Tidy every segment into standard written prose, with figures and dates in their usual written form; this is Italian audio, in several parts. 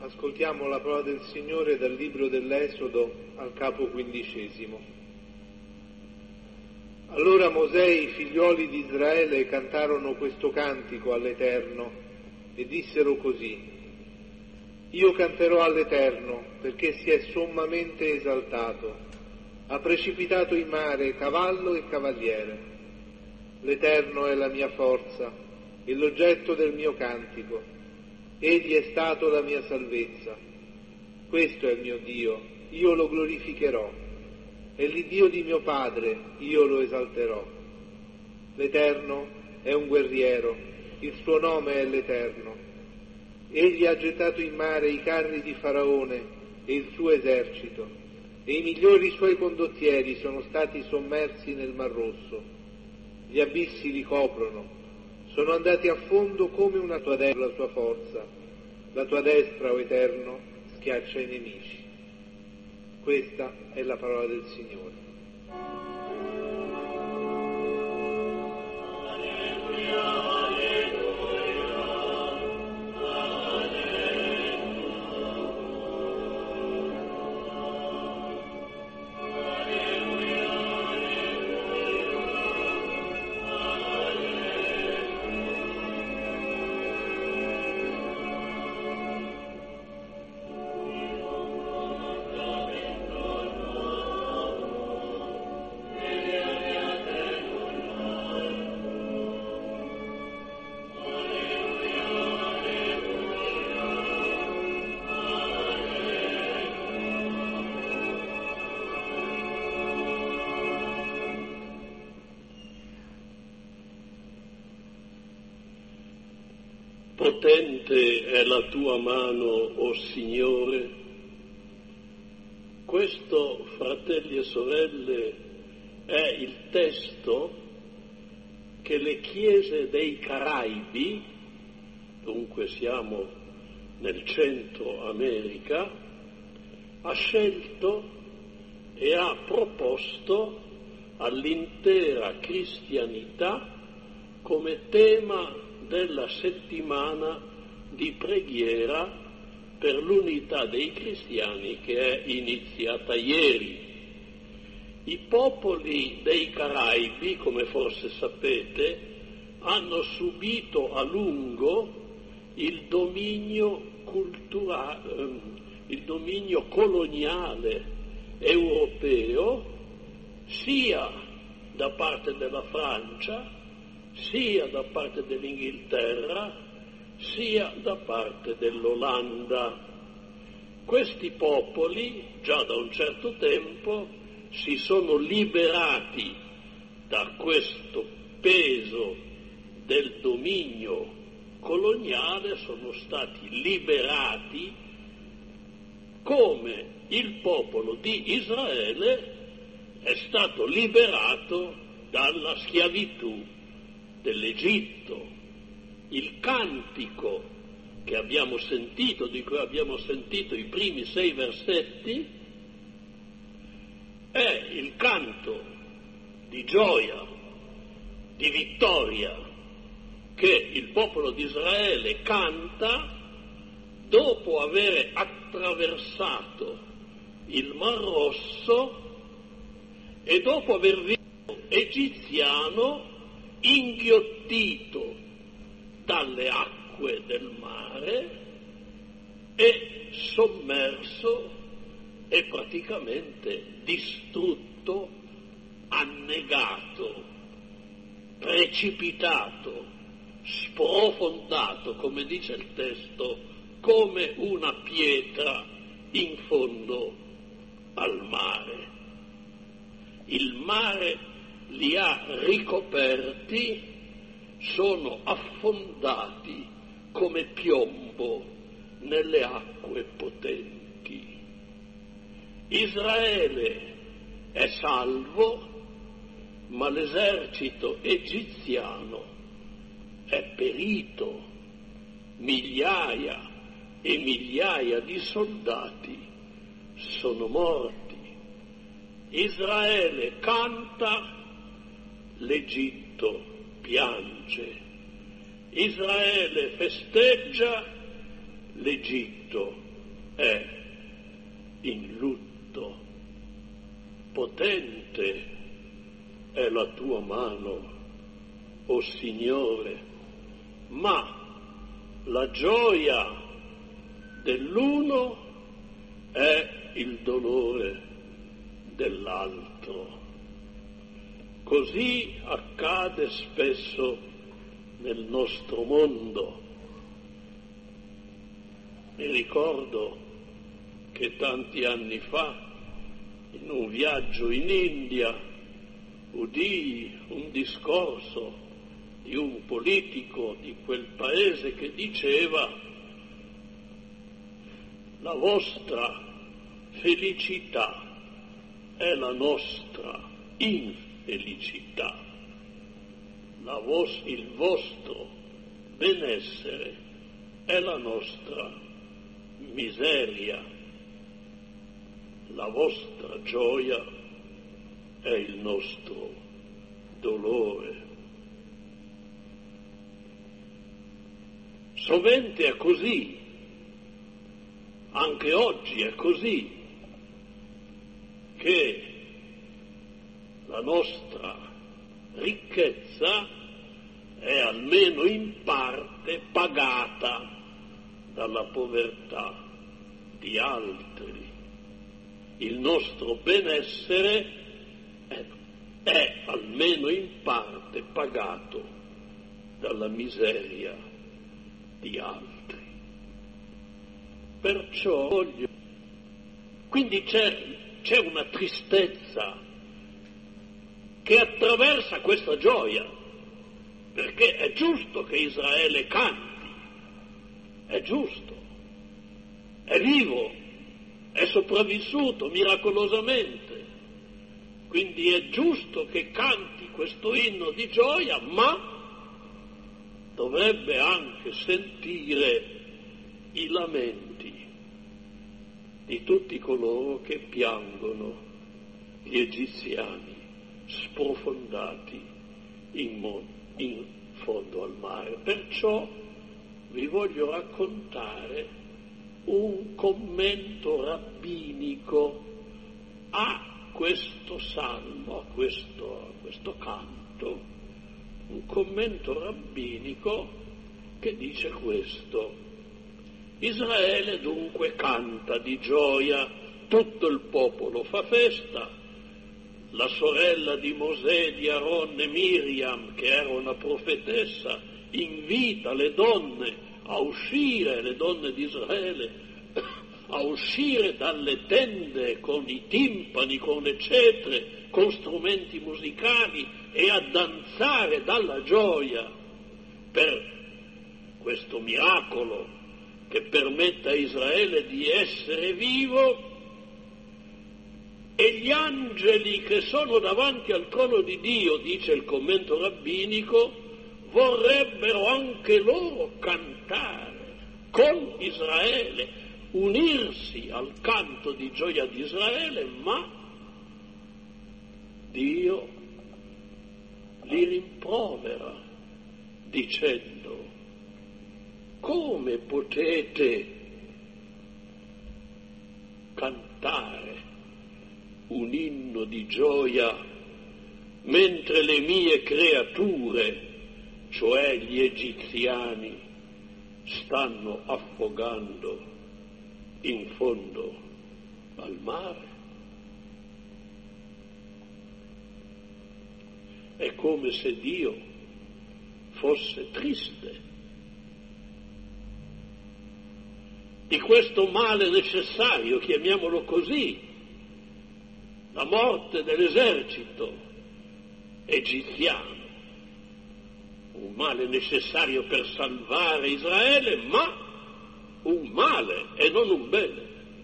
Ascoltiamo la parola del Signore dal libro dell'Esodo al capo 15. Allora Mosè e i figlioli di Israele cantarono questo cantico all'Eterno e dissero così: Io canterò all'Eterno perché si è sommamente esaltato, ha precipitato in mare cavallo e cavaliere. L'Eterno è la mia forza e l'oggetto del mio cantico. Egli è stato la mia salvezza. Questo è il mio Dio, io lo glorificherò. È l'Iddio di mio padre, io lo esalterò. L'Eterno è un guerriero, il suo nome è l'Eterno. Egli ha gettato in mare i carri di Faraone e il suo esercito, e i migliori suoi condottieri sono stati sommersi nel Mar Rosso. Gli abissi li coprono. Sono andati a fondo come una tua destra la tua forza. La tua destra, o Eterno, schiaccia i nemici. Questa è la parola del Signore. Potente è la tua mano, o Signore. Questo, fratelli e sorelle, è il testo che le chiese dei Caraibi, dunque siamo nel Centro America, ha scelto e ha proposto all'intera cristianità come tema della settimana di preghiera per l'unità dei cristiani che è iniziata ieri. I popoli dei Caraibi, come forse sapete, hanno subito a lungo il dominio coloniale europeo, sia da parte della Francia, sia da parte dell'Inghilterra, sia da parte dell'Olanda. Questi popoli, già da un certo tempo, si sono liberati da questo peso del dominio coloniale, sono stati liberati come il popolo di Israele è stato liberato dalla schiavitù dell'Egitto. Il cantico che abbiamo sentito, di cui abbiamo sentito i primi 6 versetti, è il canto di gioia, di vittoria che il popolo di Israele canta dopo aver attraversato il Mar Rosso e dopo aver visto egiziano inghiottito dalle acque del mare e sommerso e praticamente distrutto, annegato, precipitato, sprofondato, come dice il testo, come una pietra in fondo al mare. Il mare li ha ricoperti, sono affondati come piombo nelle acque potenti. Israele è salvo, ma l'esercito egiziano è perito. Migliaia e migliaia di soldati sono morti. Israele canta, l'Egitto piange. Israele festeggia, l'Egitto è in lutto. Potente è la tua mano, o Signore, ma la gioia dell'uno è il dolore dell'altro. Così accade spesso nel nostro mondo. Mi ricordo che tanti anni fa, in un viaggio in India, udii un discorso di un politico di quel paese che diceva: la vostra felicità è la nostra infelicità, il vostro benessere è la nostra miseria, la vostra gioia è il nostro dolore. Sovente è così, anche oggi è così, che la nostra ricchezza è almeno in parte pagata dalla povertà di altri. Il nostro benessere è almeno in parte pagato dalla miseria di altri. Perciò quindi c'è una tristezza che attraversa questa gioia, perché è giusto che Israele canti, è giusto, è vivo, è sopravvissuto miracolosamente, quindi è giusto che canti questo inno di gioia, ma dovrebbe anche sentire i lamenti di tutti coloro che piangono gli egiziani sprofondati in fondo al mare. Perciò vi voglio raccontare un commento rabbinico a questo salmo, a questo canto, un commento rabbinico che dice questo: Israele dunque canta di gioia, tutto il popolo fa festa. La sorella di Mosè, di Aaron e Miriam, che era una profetessa, invita le donne a uscire, le donne di Israele, a uscire dalle tende con i timpani, con le cetre, con strumenti musicali e a danzare dalla gioia per questo miracolo che permette a Israele di essere vivo. E gli angeli che sono davanti al trono di Dio, dice il commento rabbinico, vorrebbero anche loro cantare con Israele, unirsi al canto di gioia di Israele, ma Dio li rimprovera dicendo: come potete cantare un inno di gioia mentre le mie creature, cioè gli egiziani, stanno affogando in fondo al mare? È come se Dio fosse triste di questo male necessario, chiamiamolo così, la morte dell'esercito egiziano, un male necessario per salvare Israele, ma un male e non un bene.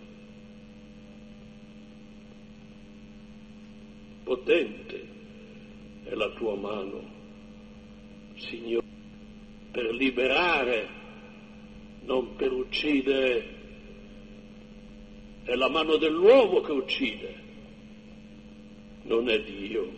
Potente è la tua mano, Signore, per liberare, non per uccidere. È la mano dell'uomo che uccide, non è Dio.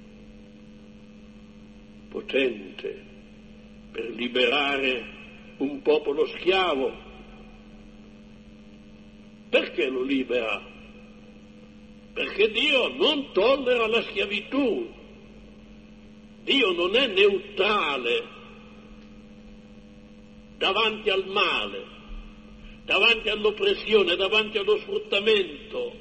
Potente per liberare un popolo schiavo, Perché lo libera? Perché Dio non tollera la schiavitù. Dio non è neutrale davanti al male, davanti all'oppressione, davanti allo sfruttamento.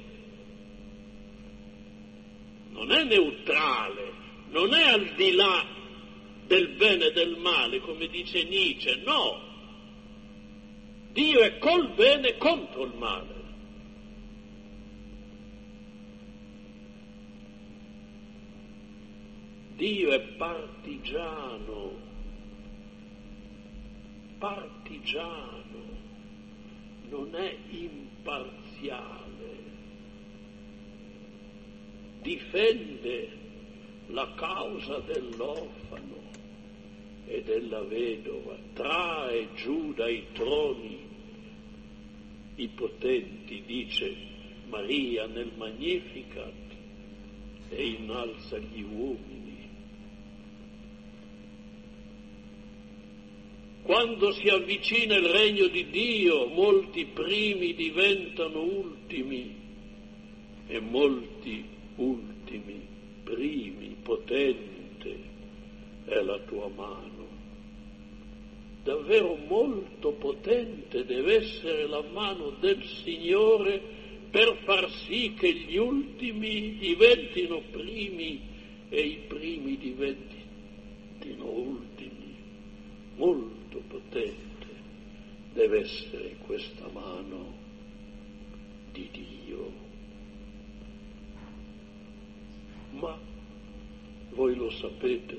Non è neutrale, non è al di là del bene e del male, come dice Nietzsche, no. Dio è col bene e contro il male. Dio è partigiano, non è imparziale. Difende la causa dell'orfano e della vedova, trae giù dai troni i potenti, dice Maria nel Magnificat, e innalza gli uomini. Quando si avvicina il regno di Dio, molti primi diventano ultimi e molti ultimi primi. Potente è la tua mano. Davvero molto potente deve essere la mano del Signore per far sì che gli ultimi diventino primi e i primi diventino ultimi. Molto potente deve essere questa mano di Dio. Ma voi lo sapete,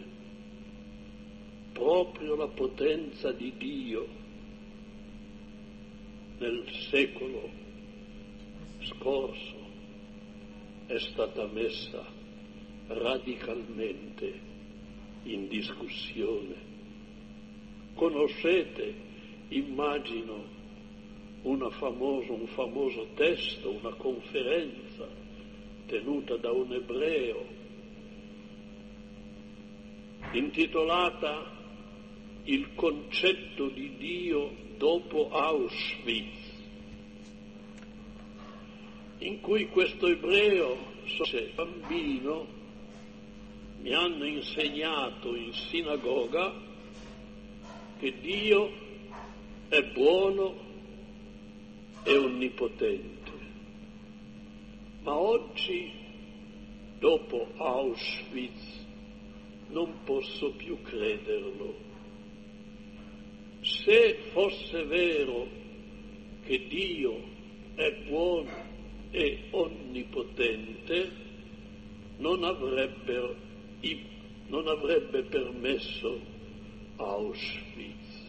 proprio la potenza di Dio nel secolo scorso è stata messa radicalmente in discussione. Conoscete, immagino, un famoso testo, una conferenza tenuta da un ebreo intitolata Il concetto di Dio dopo Auschwitz, in cui questo ebreo dice: bambino, mi hanno insegnato in sinagoga che Dio è buono e onnipotente, ma oggi, dopo Auschwitz, non posso più crederlo. Se fosse vero che Dio è buono e onnipotente, non avrebbe permesso Auschwitz.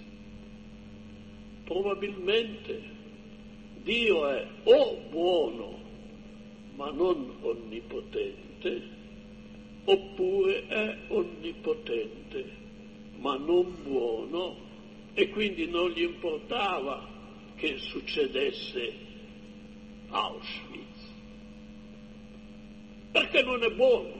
Probabilmente Dio è o buono ma non onnipotente, oppure è onnipotente ma non buono, e quindi non gli importava che succedesse Auschwitz, perché non è buono.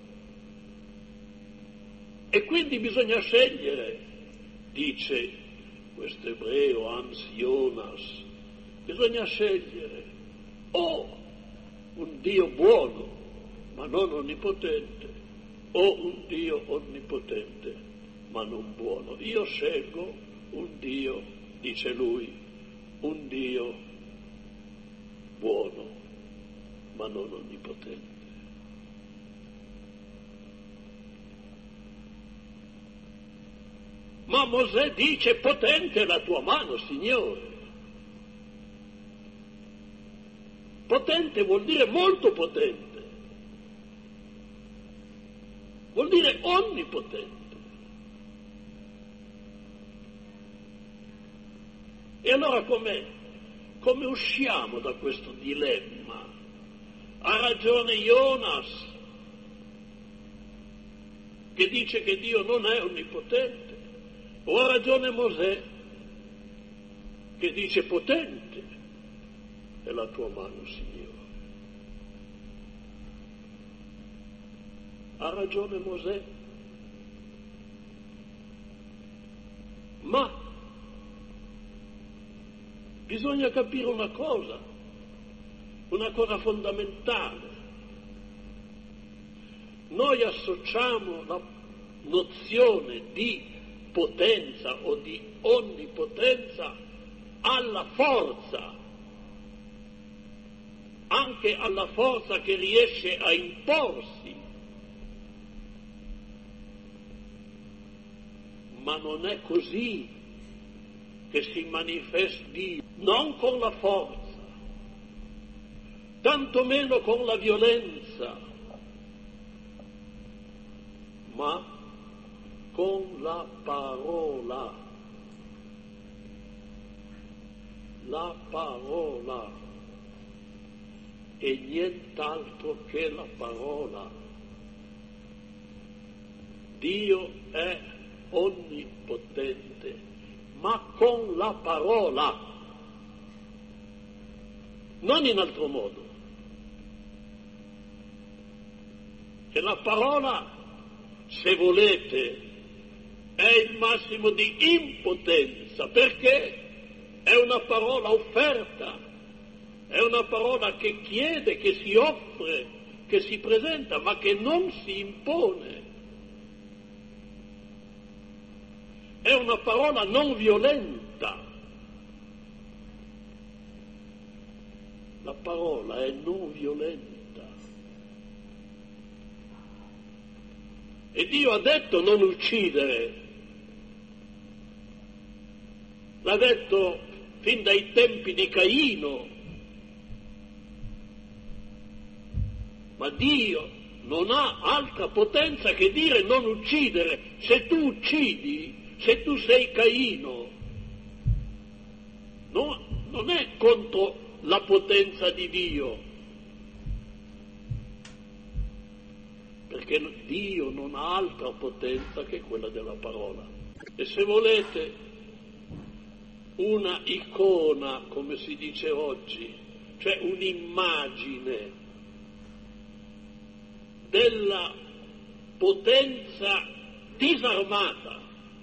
E quindi bisogna scegliere, dice questo ebreo Hans Jonas, bisogna scegliere o un Dio buono ma non onnipotente, o un Dio onnipotente ma non buono. Io scelgo un Dio, dice lui, un Dio buono ma non onnipotente. Ma Mosè dice: potente è la tua mano, Signore. Potente vuol dire molto potente, vuol dire onnipotente. E allora come usciamo da questo dilemma? Ha ragione Jonas, che dice che Dio non è onnipotente, o ha ragione Mosè, che dice: potente è la tua mano, Signore. Ha ragione Mosè, ma bisogna capire una cosa: una cosa fondamentale. Noi associamo la nozione di potenza o di onnipotenza alla forza, anche alla forza che riesce a imporsi. Ma non è così che si manifesta Dio, non con la forza, tantomeno con la violenza, ma con la parola. La parola e nient'altro che la parola. Dio è onnipotente, ma con la parola, non in altro modo. Che la parola, se volete, è il massimo di impotenza, perché è una parola offerta, è una parola che chiede, che si offre, che si presenta, ma che non si impone. È una parola non violenta. La parola è non violenta. E Dio ha detto non uccidere. L'ha detto fin dai tempi di Caino. Ma Dio non ha altra potenza che dire non uccidere. Se tu uccidi, se tu sei Caino, no, non è contro la potenza di Dio, perché Dio non ha altra potenza che quella della parola. E se volete una icona, come si dice oggi, cioè un'immagine della potenza disarmata,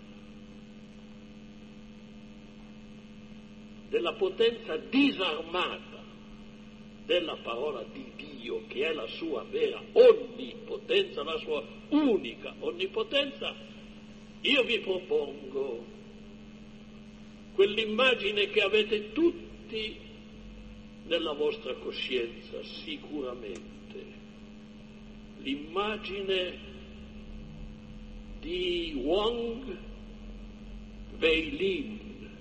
della potenza disarmata della parola di Dio, che è la sua vera onnipotenza, la sua unica onnipotenza, io vi propongo quell'immagine che avete tutti nella vostra coscienza, sicuramente, l'immagine di Wang Weilin.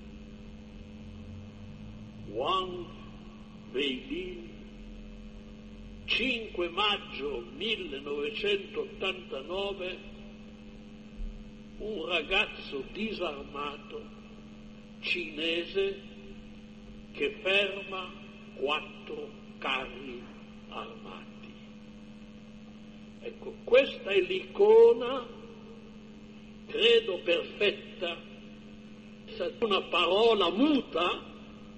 Wang Weilin, 5 maggio 1989, un ragazzo disarmato cinese che ferma 4 carri armati. Ecco, questa è l'icona, credo perfetta, una parola muta,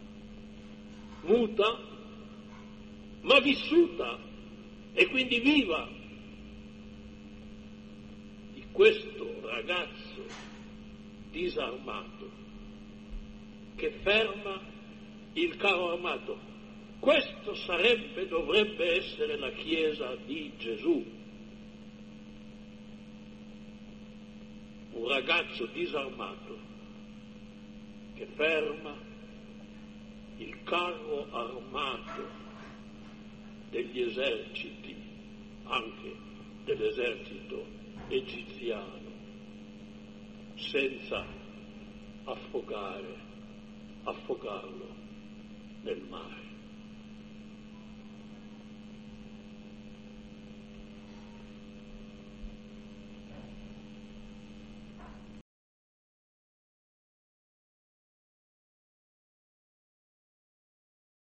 ma vissuta e quindi viva, di questo ragazzo disarmato che ferma il carro armato. Questo dovrebbe essere la Chiesa di Gesù. Un ragazzo disarmato che ferma il carro armato degli eserciti, anche dell'esercito egiziano, senza affogarlo nel mare.